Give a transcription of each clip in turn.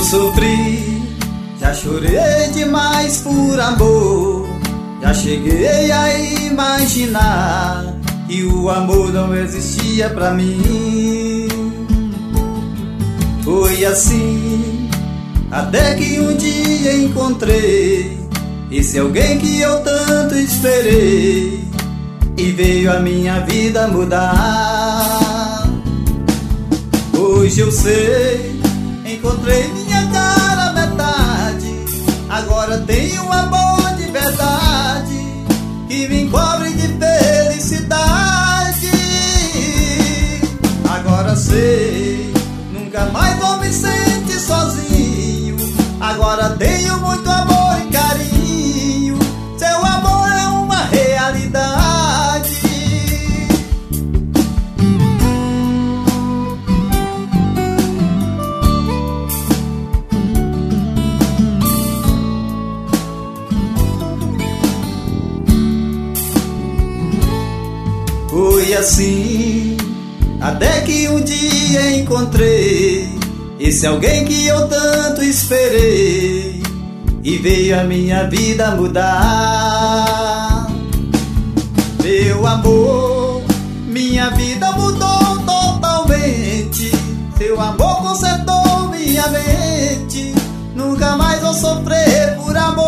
sofri, já chorei demais por amor. Já cheguei a imaginar que o amor não existia pra mim. Foi assim, até que um dia encontrei esse alguém que eu tanto esperei, e veio a minha vida mudar. Hoje eu sei, encontrei minha cara metade. Agora tenho um amor de verdade que me encobre de felicidade. Agora sei, nunca mais vou me sentir sozinho. Agora tenho muito amor e carinho. Seu amor é uma realidade. Foi assim, até que um dia encontrei esse alguém que eu tanto esperei, e veio a minha vida mudar. Meu amor, minha vida mudou totalmente. Seu amor consertou minha mente. Nunca mais vou sofrer por amor.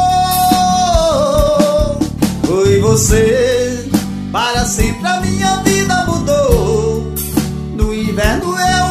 Foi você, para sempre a minha vida mudou. No inverno eu